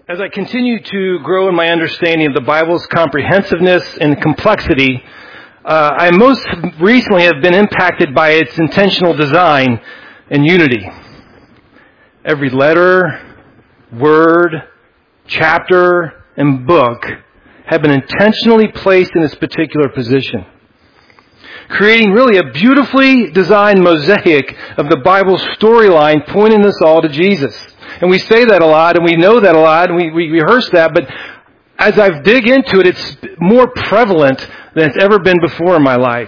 As I continue to grow in my understanding of the Bible's comprehensiveness and complexity, I most recently have been impacted by its intentional design and unity. Every letter, word, chapter, and book have been intentionally placed in its particular position, creating really a beautifully designed mosaic of the Bible's storyline pointing us all to Jesus. And we say that a lot, and we know that a lot, and we rehearse that, but as I dig into it, it's more prevalent than it's ever been before in my life.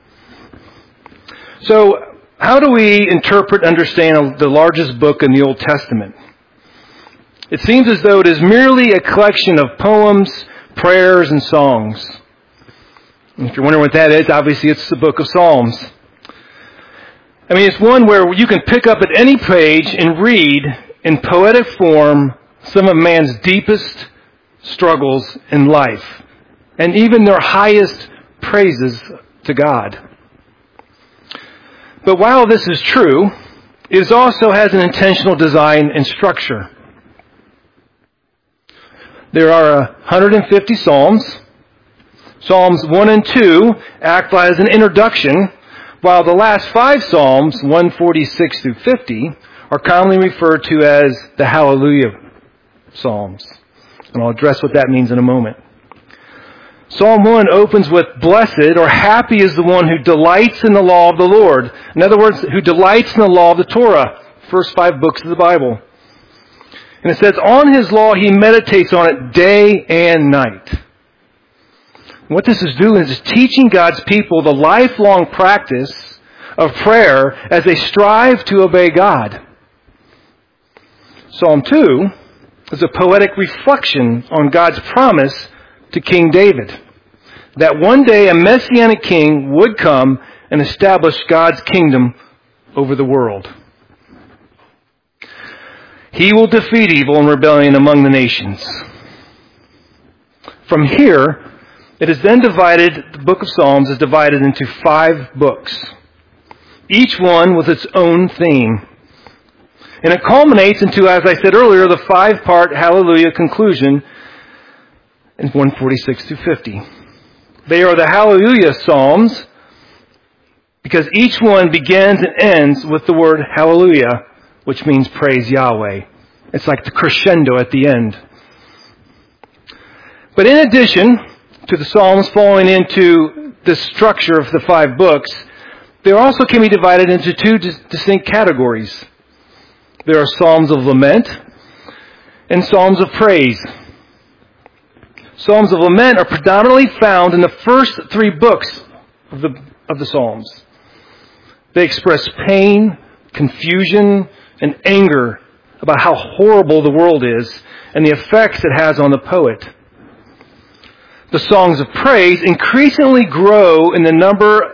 So, how do we interpret and understand the largest book in the Old Testament? It seems as though it is merely a collection of poems, prayers, and songs. And if you're wondering what that is, obviously it's the book of Psalms. I mean, it's one where you can pick up at any page and read in poetic form some of man's deepest struggles in life, and even their highest praises to God. But while this is true, it also has an intentional design and structure. There are 150 Psalms. Psalms 1 and 2 act as an introduction, while the last 5 Psalms, 146 through 50, are commonly referred to as the Hallelujah Psalms. And I'll address what that means in a moment. Psalm 1 opens with, "Blessed or happy is the one who delights in the law of the Lord." In other words, who delights in the law of the Torah, first 5 books of the Bible. And it says, "On his law he meditates on it day and night." And what this is doing is teaching God's people the lifelong practice of prayer as they strive to obey God. Psalm 2 is a poetic reflection on God's promise to King David, that one day a messianic king would come and establish God's kingdom over the world. He will defeat evil and rebellion among the nations. From here, it is then divided, the book of Psalms is divided into 5 books, each one with its own theme. And it culminates into, as I said earlier, the 5-part Hallelujah conclusion in 146 through 50. They are the Hallelujah Psalms because each one begins and ends with the word Hallelujah, which means praise Yahweh. It's like the crescendo at the end. But in addition to the Psalms falling into the structure of the 5 books, they also can be divided into 2 distinct categories. There are Psalms of lament and Psalms of praise. Psalms of lament are predominantly found in the first 3 books of the Psalms. They express pain, confusion, and anger about how horrible the world is and the effects it has on the poet. The songs of praise increasingly grow in the number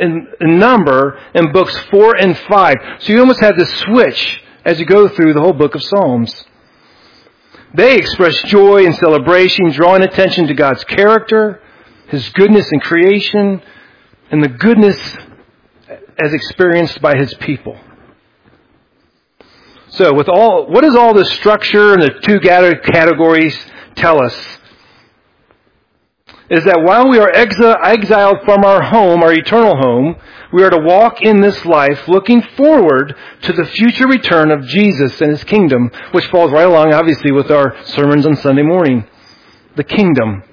in books 4 and 5. So you almost have this switch as you go through the whole book of Psalms. They express joy and celebration, drawing attention to God's character, His goodness in creation, and the goodness as experienced by His people. So what does all this structure and the 2 categories tell us? Is that while we are exiled from our home, our eternal home, we are to walk in this life looking forward to the future return of Jesus and His kingdom, which falls right along, obviously, with our sermons on Sunday morning. The kingdom.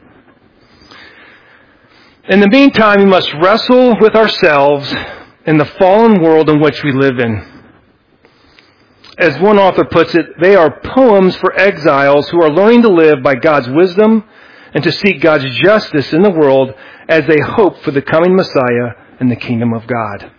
In the meantime, we must wrestle with ourselves in the fallen world in which we live in. As one author puts it, they are poems for exiles who are learning to live by God's wisdom and to seek God's justice in the world as they hope for the coming Messiah and the kingdom of God.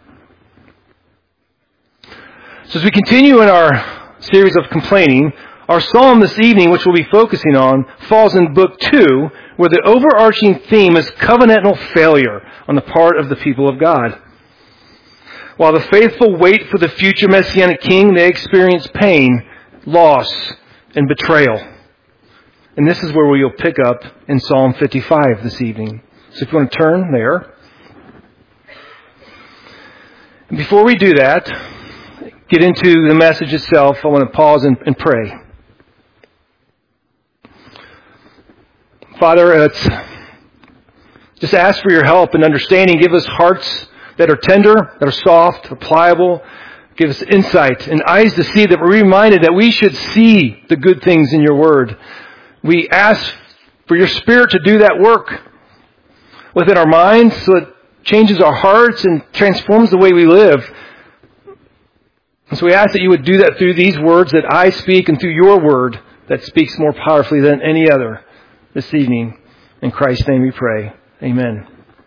So as we continue in our series of complaining, our psalm this evening, which we'll be focusing on, falls in book 2, where the overarching theme is covenantal failure on the part of the people of God. While the faithful wait for the future Messianic king, they experience pain, loss, and betrayal. And this is where we'll pick up in Psalm 55 this evening. So if you want to turn there. And before we do that, get into the message itself, I want to pause and pray. Father, just ask for your help and understanding. Give us hearts that are tender, that are soft, that are pliable. Give us insight and eyes to see, that we're reminded that we should see the good things in your word. We ask for your Spirit to do that work within our minds so it changes our hearts and transforms the way we live. And so we ask that you would do that through these words that I speak and through your word that speaks more powerfully than any other this evening. In Christ's name we pray. Amen.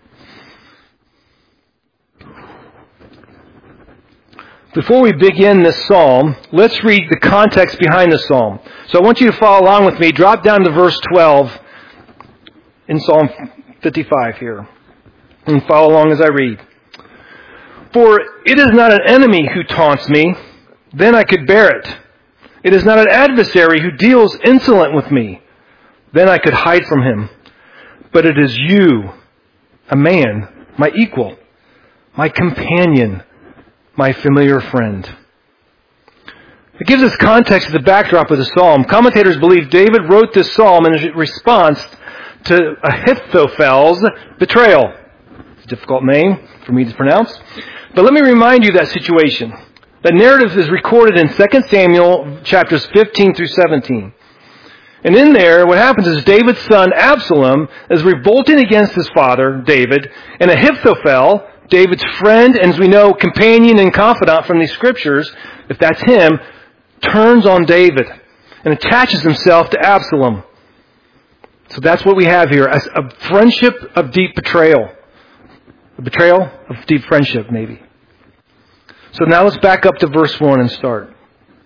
Before we begin this psalm, let's read the context behind the psalm. So I want you to follow along with me. Drop down to verse 12 in Psalm 55 here. And follow along as I read. For it is not an enemy who taunts me, then I could bear it. It is not an adversary who deals insolent with me, then I could hide from him. But it is you, a man, my equal, my companion, my familiar friend. It gives us context to the backdrop of the psalm. Commentators believe David wrote this psalm in response to Ahithophel's betrayal. It's a difficult name for me to pronounce. But let me remind you that situation. The narrative is recorded in 2 Samuel chapters 15 through 17. And in there, what happens is David's son Absalom is revolting against his father, David, and Ahithophel, David's friend, and as we know, companion and confidant from these scriptures, if that's him, turns on David and attaches himself to Absalom. So that's what we have here, as a friendship of deep betrayal. A betrayal of deep friendship, maybe. So now let's back up to verse 1 and start.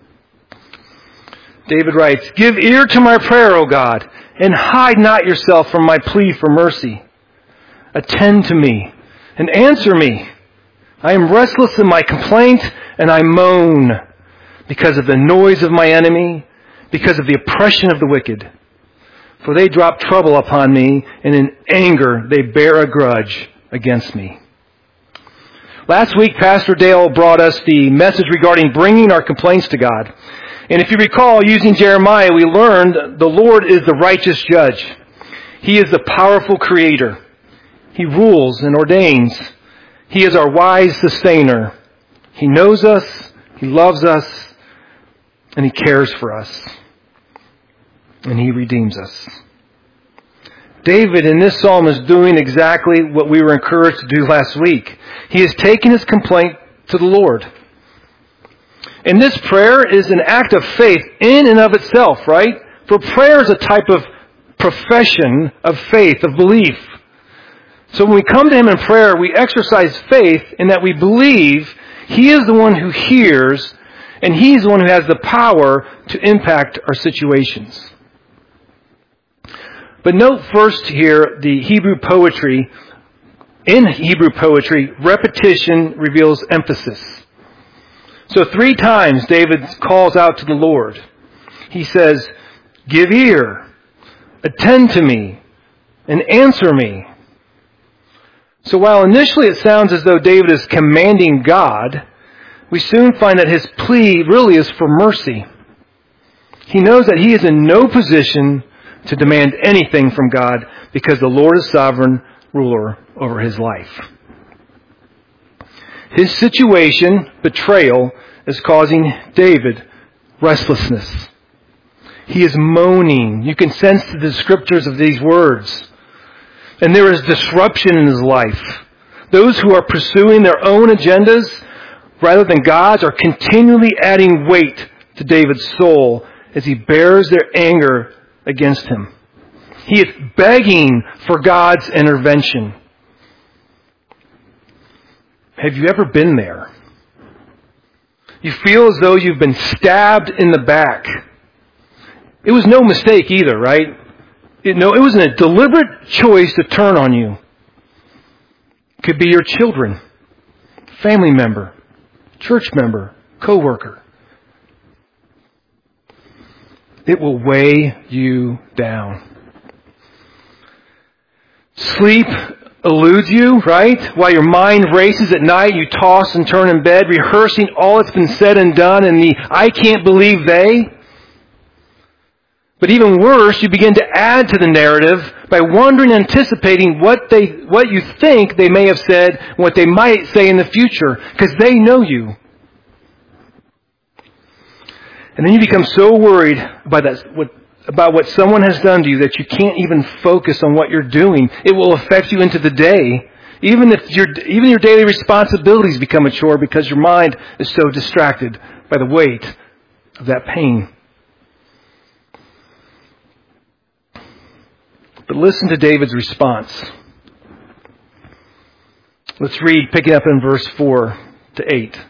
David writes, "Give ear to my prayer, O God, and hide not yourself from my plea for mercy. Attend to me and answer me. I am restless in my complaint, and I moan because of the noise of my enemy, because of the oppression of the wicked. For they drop trouble upon me, and in anger they bear a grudge against me." Last week, Pastor Dale brought us the message regarding bringing our complaints to God. And if you recall, using Jeremiah, we learned the Lord is the righteous judge. He is the powerful creator. He rules and ordains. He is our wise sustainer. He knows us, He loves us, and He cares for us. And He redeems us. David in this psalm is doing exactly what we were encouraged to do last week. He is taking his complaint to the Lord. And this prayer is an act of faith in and of itself, right? For prayer is a type of profession of faith, of belief. So when we come to Him in prayer, we exercise faith in that we believe He is the one who hears, and He's the one who has the power to impact our situations. But note first here the Hebrew poetry. In Hebrew poetry, repetition reveals emphasis. So 3 times David calls out to the Lord. He says, "Give ear, attend to me, and answer me." So while initially it sounds as though David is commanding God, we soon find that his plea really is for mercy. He knows that he is in no position to demand anything from God because the Lord is sovereign ruler over his life. His situation, betrayal, is causing David restlessness. He is moaning. You can sense the descriptors of these words. And there is disruption in his life. Those who are pursuing their own agendas rather than God's are continually adding weight to David's soul as he bears their anger against him. He is begging for God's intervention. Have you ever been there? You feel as though you've been stabbed in the back. It was no mistake either, right? It was a deliberate choice to turn on you. It could be your children, family member, church member, co-worker. It will weigh you down. Sleep eludes you, right? While your mind races at night, you toss and turn in bed, rehearsing all that's been said and done and the "I can't believe they." But even worse, you begin to add to the narrative by wondering and anticipating what you think they may have said, what they might say in the future, because they know you. And then you become so worried about what someone has done to you that you can't even focus on what you're doing. It will affect you into the day. Even your daily responsibilities become a chore because your mind is so distracted by the weight of that pain. But listen to David's response. Let's read, picking up in verse 4 to 8.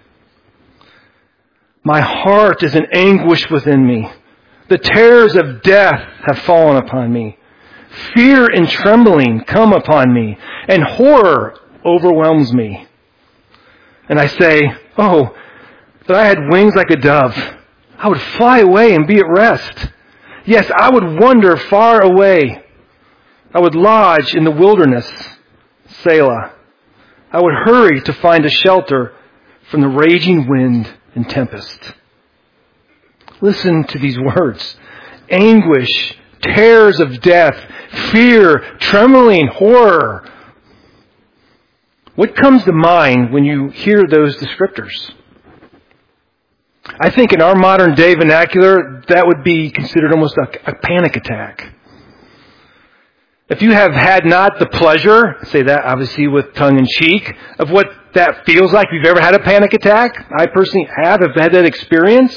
My heart is in anguish within me. The terrors of death have fallen upon me. Fear and trembling come upon me, and horror overwhelms me. And I say, oh, that I had wings like a dove. I would fly away and be at rest. Yes, I would wander far away. I would lodge in the wilderness, Selah. I would hurry to find a shelter from the raging wind and tempest. Listen to these words. Anguish, terrors of death, fear, trembling, horror. What comes to mind when you hear those descriptors? I think in our modern day vernacular, that would be considered almost a panic attack. If you have had not the pleasure, say that obviously with tongue in cheek, of what that feels like, if you've ever had a panic attack, I personally have had that experience,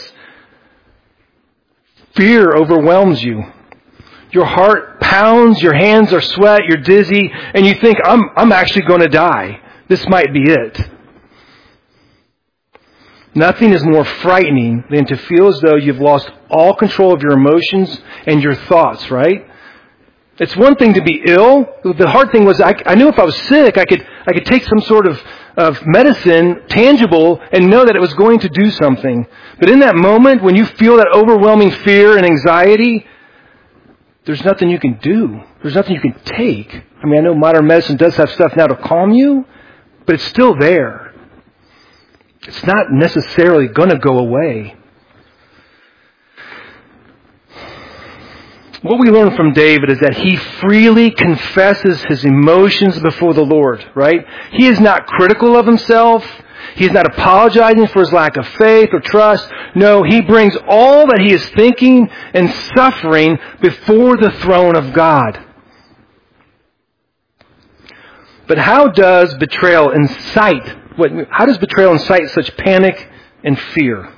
fear overwhelms you. Your heart pounds, your hands are sweat, you're dizzy, and you think, I'm actually going to die. This might be it. Nothing is more frightening than to feel as though you've lost all control of your emotions and your thoughts, right? It's one thing to be ill. The hard thing was I knew if I was sick, I could take some sort of medicine, tangible, and know that it was going to do something. But in that moment, when you feel that overwhelming fear and anxiety, there's nothing you can do. There's nothing you can take. I mean, I know modern medicine does have stuff now to calm you, but it's still there. It's not necessarily going to go away. What we learn from David is that he freely confesses his emotions before the Lord, right? He is not critical of himself. He is not apologizing for his lack of faith or trust. No, he brings all that he is thinking and suffering before the throne of God. But how does betrayal incite such panic and fear?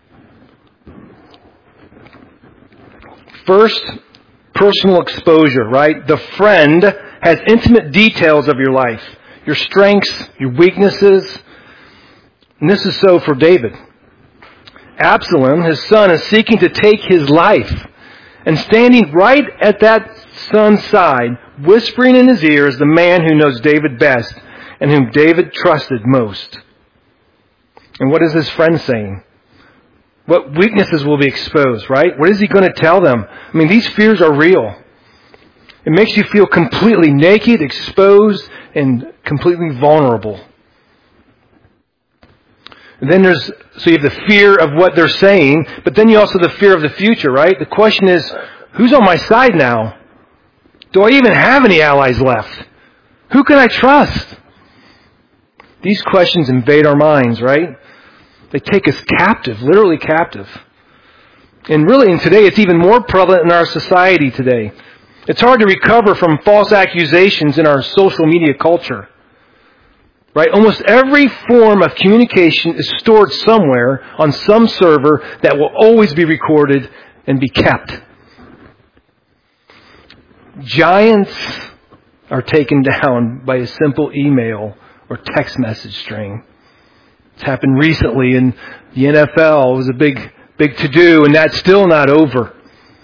First, personal exposure, right? The friend has intimate details of your life, your strengths, your weaknesses. And this is so for David. Absalom, his son, is seeking to take his life. And standing right at that son's side, whispering in his ear, is the man who knows David best and whom David trusted most. And what is his friend saying? What weaknesses will be exposed, right? What is he going to tell them? I mean, these fears are real. It makes you feel completely naked, exposed, and completely vulnerable. And then so you have the fear of what they're saying, but then you also have the fear of the future, right? The question is, who's on my side now? Do I even have any allies left? Who can I trust? These questions invade our minds, right? They take us captive, literally captive. And really, and today, it's even more prevalent in our society today. It's hard to recover from false accusations in our social media culture. Right? Almost every form of communication is stored somewhere on some server that will always be recorded and be kept. Giants are taken down by a simple email or text message string. It's happened recently in the NFL. It was a big to-do, and that's still not over.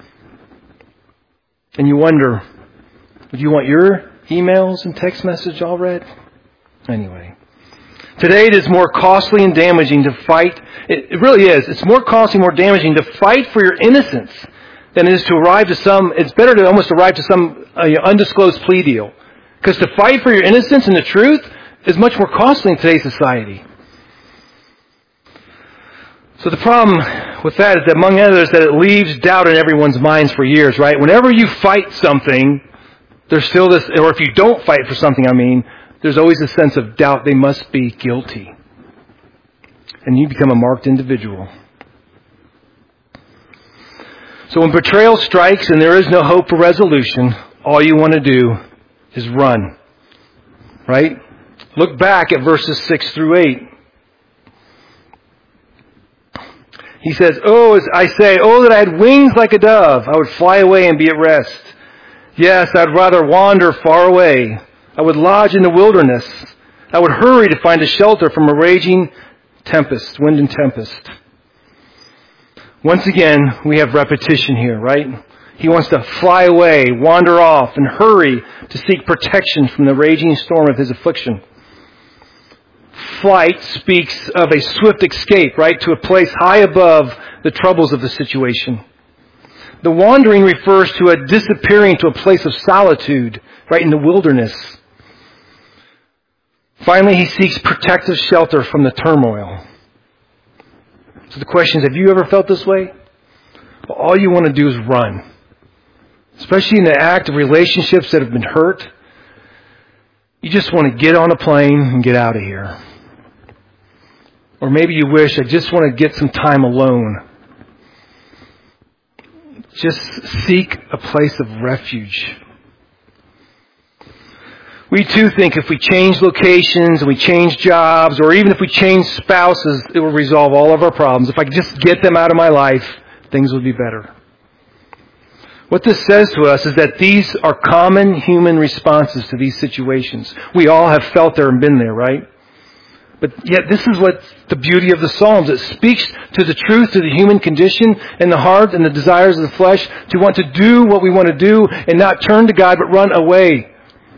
And you wonder, would you want your emails and text message all read? Anyway, today it is more costly and damaging to fight. It really is. It's more costly and more damaging to fight for your innocence than it is to arrive to some. It's better to almost arrive to some undisclosed plea deal. Because to fight for your innocence and the truth is much more costly in today's society. So the problem with that is that, among others, that it leaves doubt in everyone's minds for years, right? Whenever you fight something, there's still this, or if you don't fight for something, there's always a sense of doubt. They must be guilty. And you become a marked individual. So when betrayal strikes and there is no hope for resolution, all you want to do is run. Right? Look back at verses 6 through 8. He says, as I say, that I had wings like a dove. I would fly away and be at rest. Yes, I'd rather wander far away. I would lodge in the wilderness. I would hurry to find a shelter from a raging tempest, wind and tempest. Once again, we have repetition here, right? He wants to fly away, wander off, and hurry to seek protection from the raging storm of his affliction. Flight speaks of a swift escape, right, to a place high above the troubles of the situation. The wandering refers to a disappearing to a place of solitude, right, in the wilderness. Finally, he seeks protective shelter from the turmoil. So the question is, have you ever felt this way? Well, all you want to do is run. Especially in the act of relationships that have been hurt. You just want to get on a plane and get out of here. Or maybe you wish, I just want to get some time alone. Just seek a place of refuge. We too think if we change locations and we change jobs, or even if we change spouses, it will resolve all of our problems. If I could just get them out of my life, things will be better. What this says to us is that these are common human responses to these situations. We all have felt there and been there, right? But yet this is what the beauty of the Psalms. It speaks to the truth, to the human condition and the heart and the desires of the flesh, to want to do what we want to do and not turn to God but run away.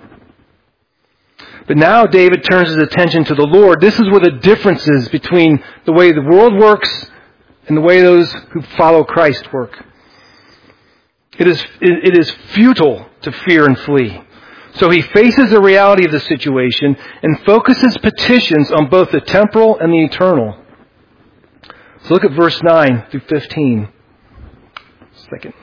But now David turns his attention to the Lord. This is where the difference is between the way the world works and the way those who follow Christ work. It is futile to fear and flee. So he faces the reality of the situation and focuses petitions on both the temporal and the eternal. So look at verse 9 through 15. Second.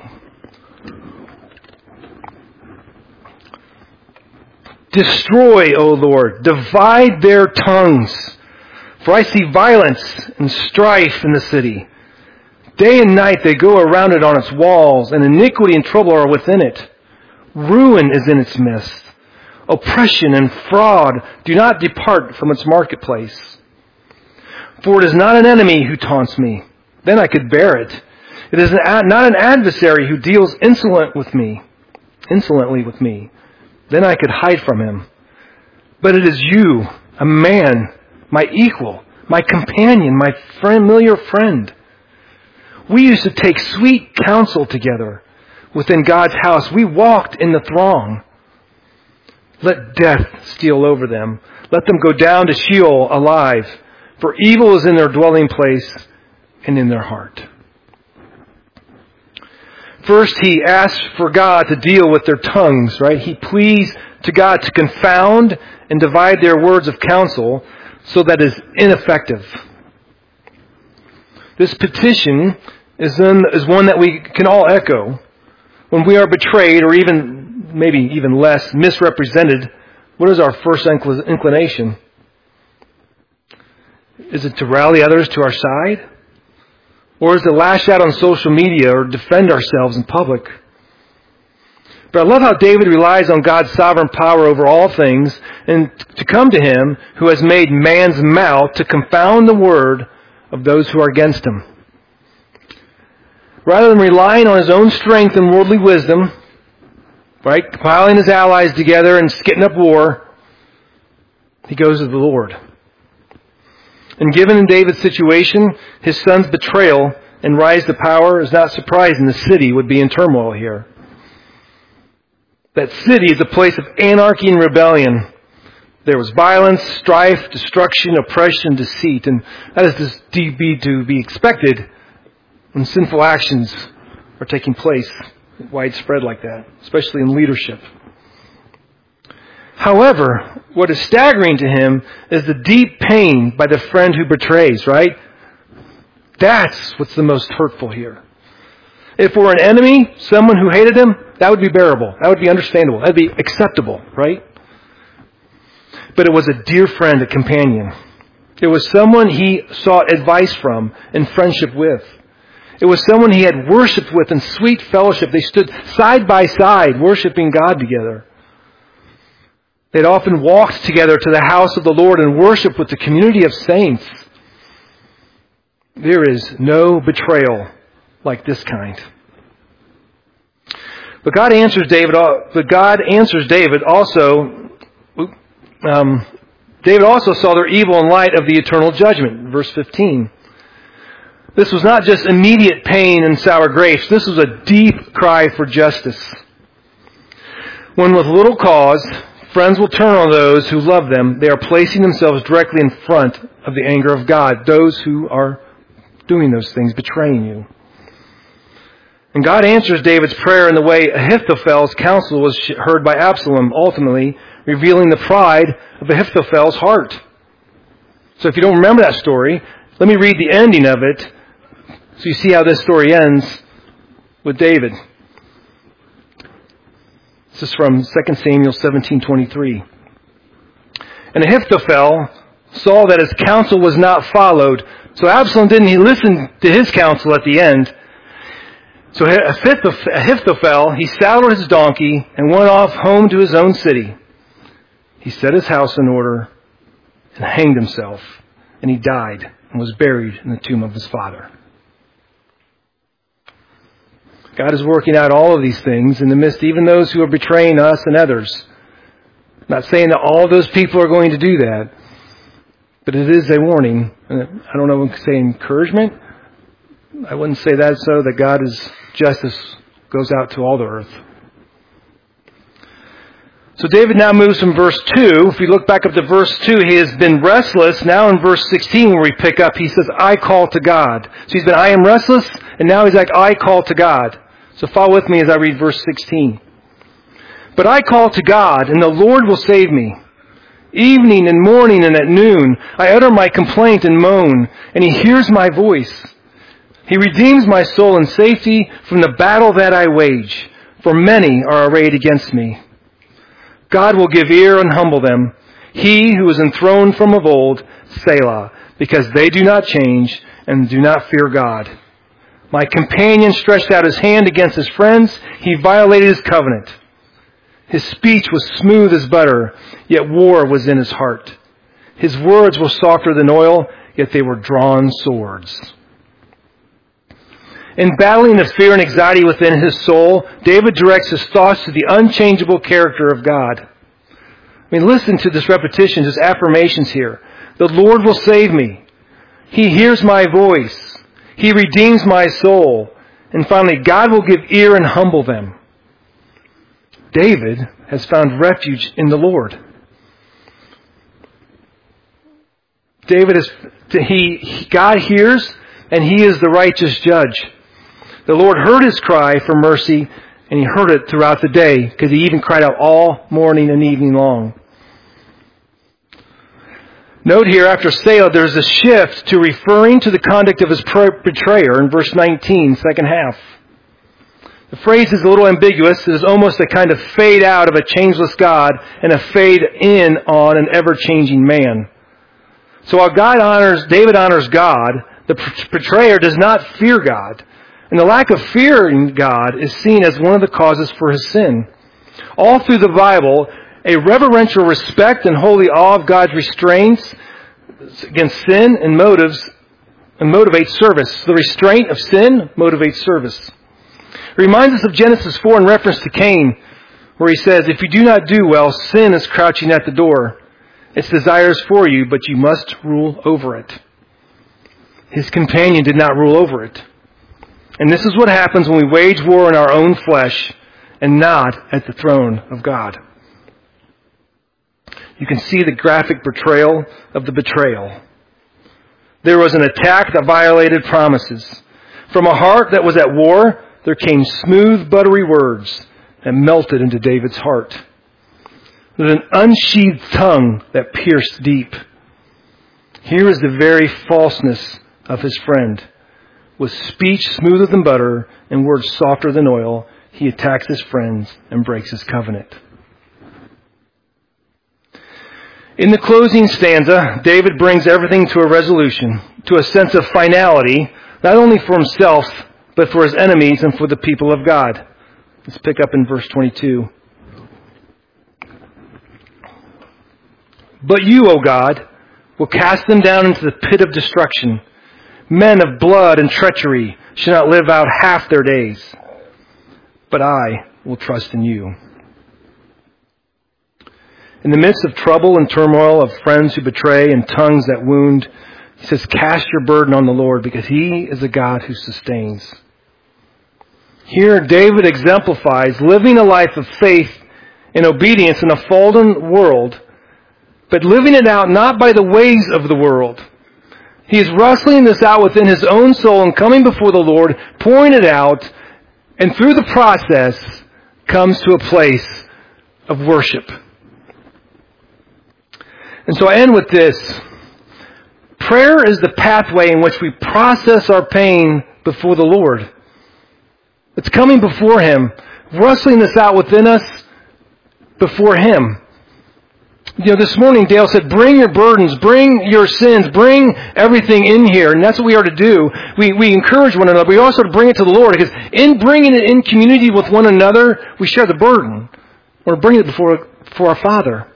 Destroy, O Lord, divide their tongues, for I see violence and strife in the city. Day and night they go around it on its walls, and iniquity and trouble are within it. Ruin is in its midst. Oppression and fraud do not depart from its marketplace. For it is not an enemy who taunts me. Then I could bear it. It is not an adversary who deals insolently with me. Then I could hide from him. But it is you, a man, my equal, my companion, my familiar friend. We used to take sweet counsel together. Within God's house, we walked in the throng. Let death steal over them. Let them go down to Sheol alive. For evil is in their dwelling place and in their heart. First, he asks for God to deal with their tongues, right? He pleads to God to confound and divide their words of counsel so that it is ineffective. This petition is one that we can all echo. When we are betrayed, or even, maybe even less, misrepresented, what is our first inclination? Is it to rally others to our side? Or is it to lash out on social media or defend ourselves in public? But I love how David relies on God's sovereign power over all things and to come to him who has made man's mouth to confound the word of those who are against him. Rather than relying on his own strength and worldly wisdom, right, compiling his allies together and skitting up war, he goes to the Lord. And given in David's situation, his son's betrayal and rise to power, is not surprising the city would be in turmoil here. That city is a place of anarchy and rebellion. There was violence, strife, destruction, oppression, deceit, and that is to be expected when sinful actions are taking place widespread like that, especially in leadership. However, what is staggering to him is the deep pain by the friend who betrays, right? That's what's the most hurtful here. If we're an enemy, someone who hated him, that would be bearable. That would be understandable. That would be acceptable, right? But it was a dear friend, a companion. It was someone he sought advice from and friendship with. It was someone he had worshiped with in sweet fellowship. They stood side by side, worshiping God together. They'd often walked together to the house of the Lord and worshiped with the community of saints. There is no betrayal like this kind. But God answers David also. David also saw their evil in light of the eternal judgment. Verse 15. This was not just immediate pain and sour grapes. This was a deep cry for justice. When with little cause, friends will turn on those who love them, they are placing themselves directly in front of the anger of God. Those who are doing those things, betraying you. And God answers David's prayer in the way Ahithophel's counsel was heard by Absalom, ultimately revealing the pride of Ahithophel's heart. So if you don't remember that story, let me read the ending of it so you see how this story ends with David. This is from 2 Samuel 17:23. And Ahithophel saw that his counsel was not followed, so Absalom didn't listen to his counsel at the end. So Ahithophel, he saddled his donkey and went off home to his own city. He set his house in order and hanged himself, and he died and was buried in the tomb of his father. God is working out all of these things in the midst, even those who are betraying us and others. I'm not saying that all those people are going to do that, but it is a warning. I don't know if I would say encouragement. I wouldn't say that so, that God's justice goes out to all the earth. So David now moves from verse 2. If we look back up to verse 2, he has been restless. Now in verse 16 where we pick up, he says, I call to God. So he's been, I am restless, and now he's like, I call to God. So follow with me as I read verse 16. But I call to God, and the Lord will save me. Evening and morning and at noon, I utter my complaint and moan, and he hears my voice. He redeems my soul in safety from the battle that I wage, for many are arrayed against me. God will give ear and humble them. He who is enthroned from of old, Selah, because they do not change and do not fear God. My companion stretched out his hand against his friends. He violated his covenant. His speech was smooth as butter, yet war was in his heart. His words were softer than oil, yet they were drawn swords. In battling the fear and anxiety within his soul, David directs his thoughts to the unchangeable character of God. I mean, listen to this repetition, just affirmations here. The Lord will save me. He hears my voice. He redeems my soul. And finally, God will give ear and humble them. David has found refuge in the Lord. God hears, and he is the righteous judge. The Lord heard his cry for mercy, and he heard it throughout the day, because he even cried out all morning and evening long. Note here, after Selah, there's a shift to referring to the conduct of his betrayer in verse 19, second half. The phrase is a little ambiguous. It is almost a kind of fade out of a changeless God and a fade in on an ever-changing man. So while David honors God, the betrayer does not fear God. And the lack of fear in God is seen as one of the causes for his sin. All through the Bible, a reverential respect and holy awe of God's restraints against sin and motivates service. The restraint of sin motivates service. It reminds us of Genesis 4 in reference to Cain, where he says, if you do not do well, sin is crouching at the door. Its desires for you, but you must rule over it. His companion did not rule over it. And this is what happens when we wage war in our own flesh and not at the throne of God. You can see the graphic portrayal of the betrayal. There was an attack that violated promises. From a heart that was at war, there came smooth, buttery words that melted into David's heart. With an unsheathed tongue that pierced deep. Here is the very falseness of his friend. with speech smoother than butter and words softer than oil, he attacks his friends and breaks his covenant. In the closing stanza, David brings everything to a resolution, to a sense of finality, not only for himself, but for his enemies and for the people of God. Let's pick up in verse 22. But you, O God, will cast them down into the pit of destruction. Men of blood and treachery shall not live out half their days. But I will trust in you. In the midst of trouble and turmoil, of friends who betray and tongues that wound, he says, cast your burden on the Lord, because he is a God who sustains. Here, David exemplifies living a life of faith and obedience in a fallen world, but living it out not by the ways of the world. He is wrestling this out within his own soul and coming before the Lord, pouring it out, and through the process comes to a place of worship. And so I end with this. Prayer is the pathway in which we process our pain before the Lord. It's coming before Him, wrestling this out within us before Him. This morning Dale said, bring your burdens, bring your sins, bring everything in here. And that's what we are to do. We encourage one another. We also to bring it to the Lord, because in bringing it in community with one another, we share the burden. We're bringing it before our Father.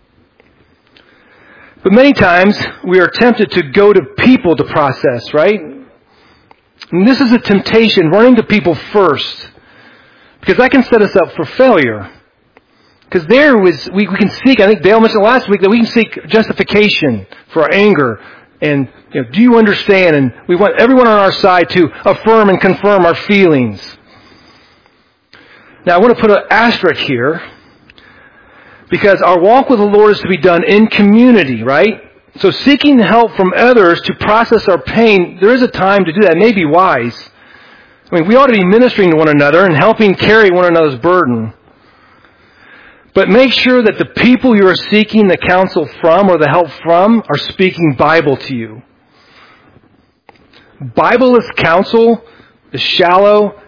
But many times we are tempted to go to people to process, right? And this is a temptation, running to people first, because that can set us up for failure. Because we can seek, I think Dale mentioned last week, that we can seek justification for our anger. And do you understand? And we want everyone on our side to affirm and confirm our feelings. Now I want to put an asterisk here, because our walk with the Lord is to be done in community, right? So seeking help from others to process our pain, there is a time to do that. It may be wise. We ought to be ministering to one another and helping carry one another's burden. But make sure that the people you are seeking the counsel from or the help from are speaking Bible to you. Bible-less counsel is shallow,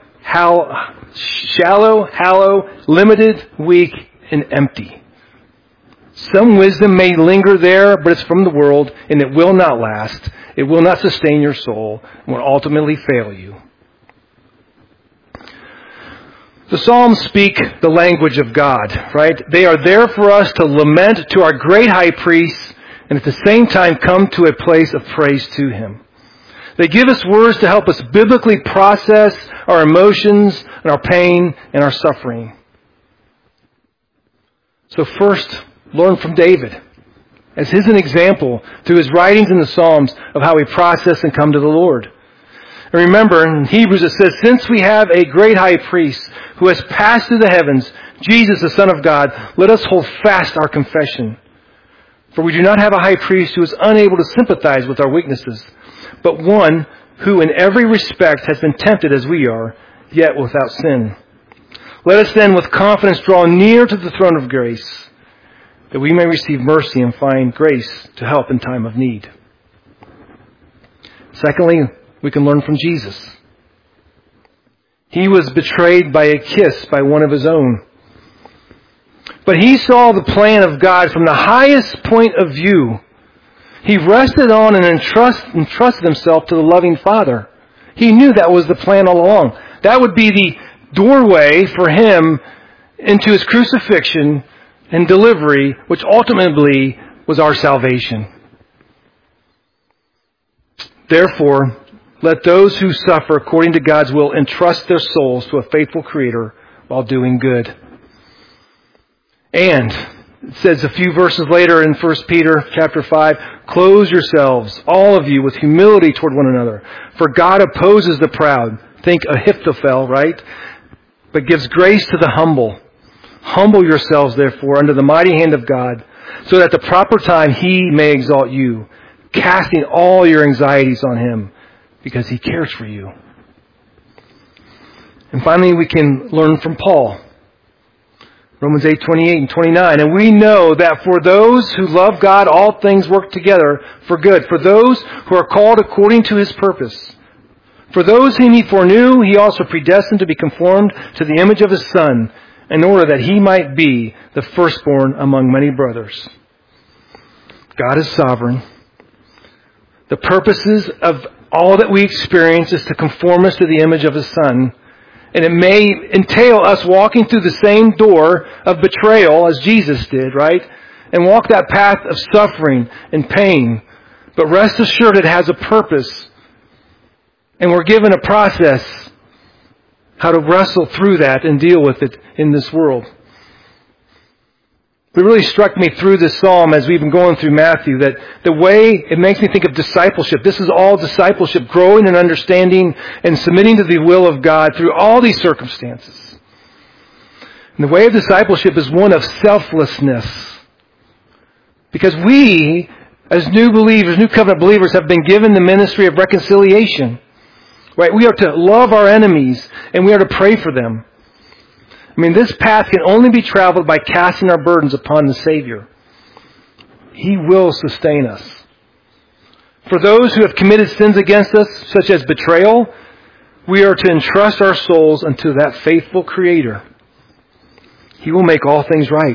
limited, weak, and empty. Some wisdom may linger there, but it's from the world, and it will not last. It will not sustain your soul, and will ultimately fail you. The Psalms speak the language of God, right? They are there for us to lament to our great high priest, and at the same time come to a place of praise to Him. They give us words to help us biblically process our emotions and our pain and our suffering. So first, learn from David, as an example through his writings in the Psalms of how we process and come to the Lord. And remember, in Hebrews it says, since we have a great high priest who has passed through the heavens, Jesus the Son of God, let us hold fast our confession. For we do not have a high priest who is unable to sympathize with our weaknesses, but one who in every respect has been tempted as we are, yet without sin. Let us then with confidence draw near to the throne of grace, that we may receive mercy and find grace to help in time of need. Secondly, we can learn from Jesus. He was betrayed by a kiss by one of His own. But He saw the plan of God from the highest point of view. He rested on and entrusted Himself to the loving Father. He knew that was the plan all along. That would be the doorway for Him into His crucifixion and delivery, which ultimately was our salvation. Therefore, let those who suffer according to God's will entrust their souls to a faithful Creator while doing good. And it says a few verses later in 1 Peter chapter 5, clothe yourselves, all of you, with humility toward one another. For God opposes the proud. Think Ahithophel, right? But gives grace to the humble. Humble yourselves, therefore, under the mighty hand of God, so that at the proper time He may exalt you, casting all your anxieties on Him, because He cares for you. And finally, we can learn from Paul. Romans 8:28 and 29. And we know that for those who love God, all things work together for good. For those who are called according to His purpose. For those whom He foreknew, He also predestined to be conformed to the image of His Son, in order that He might be the firstborn among many brothers. God is sovereign. The purposes of all that we experience is to conform us to the image of His Son. And it may entail us walking through the same door of betrayal as Jesus did, right? And walk that path of suffering and pain. But rest assured it has a purpose. And we're given a process how to wrestle through that and deal with it in this world. It really struck me through this psalm as we've been going through Matthew that the way it makes me think of discipleship. This is all discipleship, growing and understanding and submitting to the will of God through all these circumstances. And the way of discipleship is one of selflessness. Because we, as new believers, new covenant believers, have been given the ministry of reconciliation. Right? We are to love our enemies and we are to pray for them. I mean, this path can only be traveled by casting our burdens upon the Savior. He will sustain us. For those who have committed sins against us, such as betrayal, we are to entrust our souls unto that faithful Creator. He will make all things right.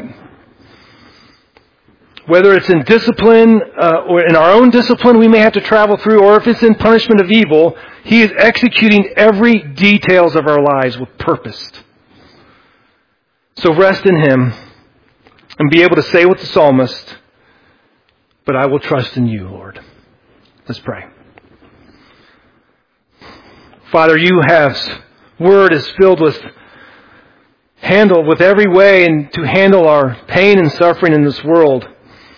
Whether it's in discipline or in our own discipline we may have to travel through, or if it's in punishment of evil, He is executing every details of our lives with purpose. So rest in Him and be able to say with the psalmist, but I will trust in You, Lord. Let's pray. Father, You have Word is filled with every way and to handle our pain and suffering in this world.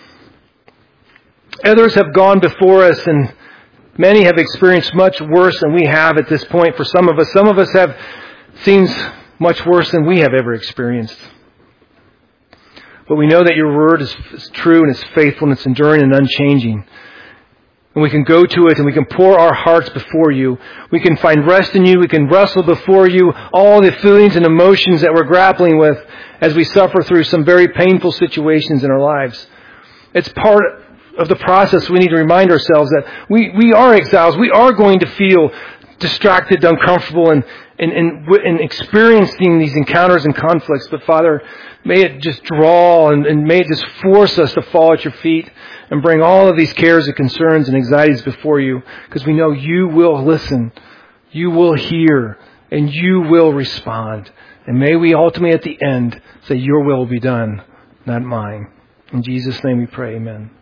Others have gone before us and many have experienced much worse than we have at this point. For some of us have seems much worse than we have ever experienced. But we know that Your Word is true and it's faithful and it's enduring and unchanging. And we can go to it and we can pour our hearts before You. We can find rest in You. We can wrestle before You all the feelings and emotions that we're grappling with as we suffer through some very painful situations in our lives. It's part of the process. We need to remind ourselves that we are exiles. We are going to feel distracted, uncomfortable, and experiencing these encounters and conflicts. But Father, may it just draw and may it just force us to fall at Your feet and bring all of these cares and concerns and anxieties before You, because we know You will listen, You will hear, and You will respond. And may we ultimately at the end say, Your will be done, not mine. In Jesus' name we pray, amen.